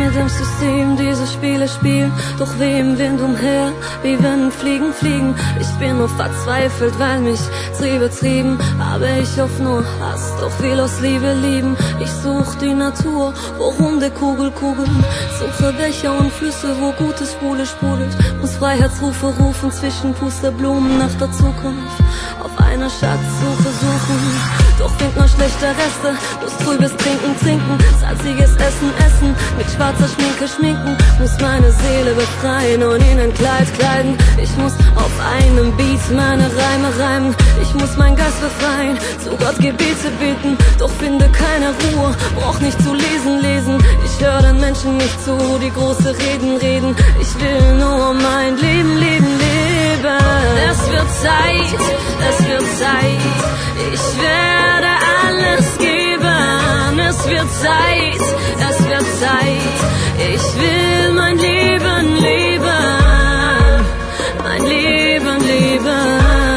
mit dem System diese Spiele spielen, doch wie im Wind umher, wie wenn Fliegen fliegen. Ich bin nur verzweifelt, weil mich Triebe trieben, aber ich hoffe nur Hass, doch will aus Liebe lieben. Ich such die Natur, wo runde Kugeln, suche Bächer und Flüsse, wo Gutes sprudelt. Muss Freiheitsrufe rufen zwischen Pusteblumen nach der Zukunft, auf einer Schatzsuche suchen. Doch find nur schlechte Reste, muss trübes Trinken, salziges Essen, mit schwarzer Schminke schminken. Muss meine Seele befreien und in ein Kleid kleiden. Ich muss auf einem Beat meine Reime reimen. Ich muss meinen Geist befreien, zu Gott Gebete beten. Doch finde keine Ruhe, brauch nicht zu lesen. Ich höre den Menschen nicht zu, die große Reden. Ich will nur mein Leben leben. Es wird Zeit, ich werde alles geben. Es wird Zeit, ich will mein Leben leben. Mein Leben leben.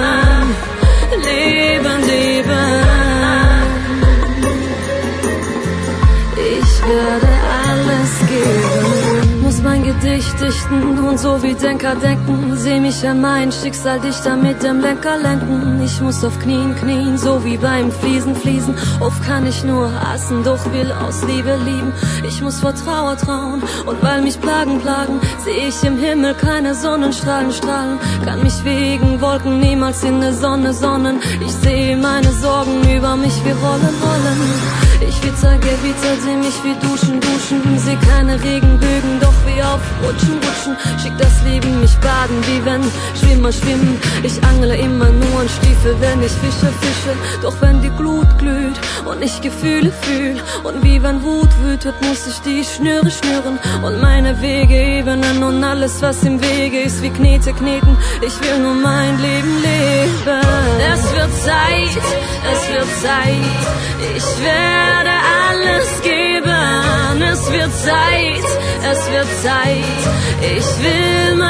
Ich werde alles geben. Muss mein Gedicht dichten und so wie Denker denken. Seh mich an mein Schicksal dichter mit dem Lenker lenken. Ich muss auf Knien, so wie beim Fließen. Oft kann ich nur hassen, doch will aus Liebe lieben. Ich muss vor Trauer trauen und weil mich Plagen, seh ich im Himmel keine Sonnenstrahlen. Kann mich wegen Wolken niemals in der Sonne sonnen. Ich sehe meine Sorgen über mich wie Rollen. Ich witzer, seh mich wie duschen. Seh keine Regenbögen, doch wie auf Rutschen. Schick das Leben mich baden, wie wenn Schwimmer schwimmen. Ich angle immer nur an Stiefel, wenn ich fische. Doch wenn die Glut glüht und ich Gefühle fühl und wie wenn Wut wütet, muss ich die Schnüre schnüren und meine Wege ebnen und alles, was im Wege ist, wie Knete kneten. Ich will nur mein Leben leben. Es wird Zeit, ich werde alles geben. Es wird Zeit, ich will